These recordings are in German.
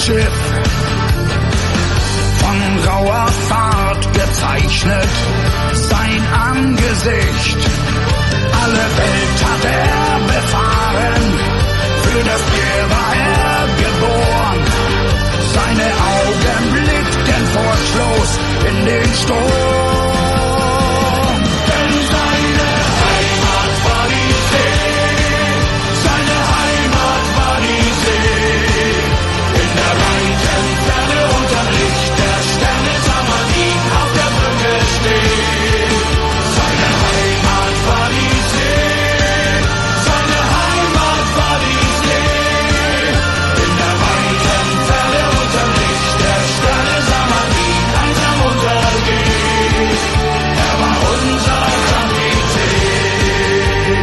Schiff, von rauer Fahrt gezeichnet, sein Angesicht. Alle Welt hat er befahren, für das Bier war er geboren. Seine Augen blickten furchtlos in den Sturm. Denn seine Heimat war die See, seine Heimat war die See. In der weiten Ferne unterm Licht der Sterne sah man ihn auf der Brücke stehen. Seine Heimat war die See, seine Heimat war die See. In der weiten Ferne unterm Licht der Sterne sah man ihn langsam untergehen. Er war unser Kapitän.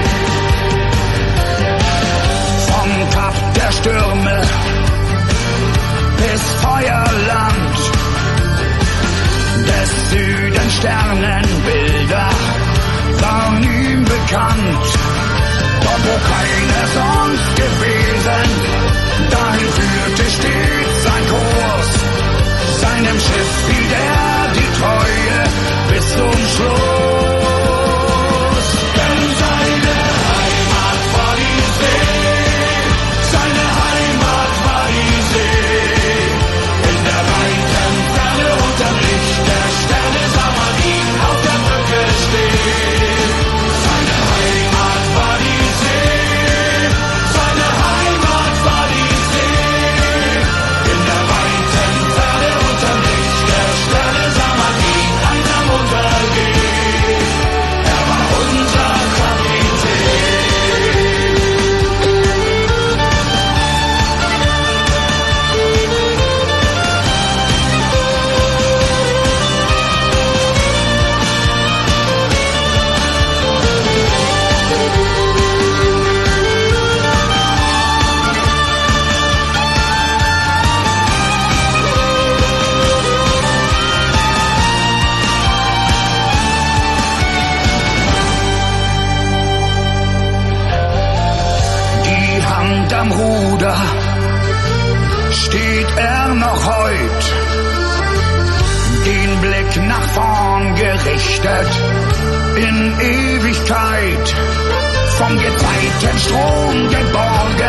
Vom Kap der Stürme bis Feuerland, des Südens Sternenbilder waren ihm bekannt. Dort wo keiner sonst gewesen, dahin führte stets sein Kurs. Seinem Schiff hielt er die Treue bis zum Schluss. Denn seine Heimat war die See, seine Heimat war die See. In der weiten Ferne unterm Licht der Sterne sah man ihn auf der Brücke stehen. Seine Heimat war die See, seine Heimat war die See. In der weiten Ferne unterm Licht der Sterne sah man ihn langsam untergehen. Er war unser Kapitän. Die Hand am Ruder steht er noch heut, den Blick nach vorn gerichtet in Ewigkeit, vom Gezeitenstrom geborgen.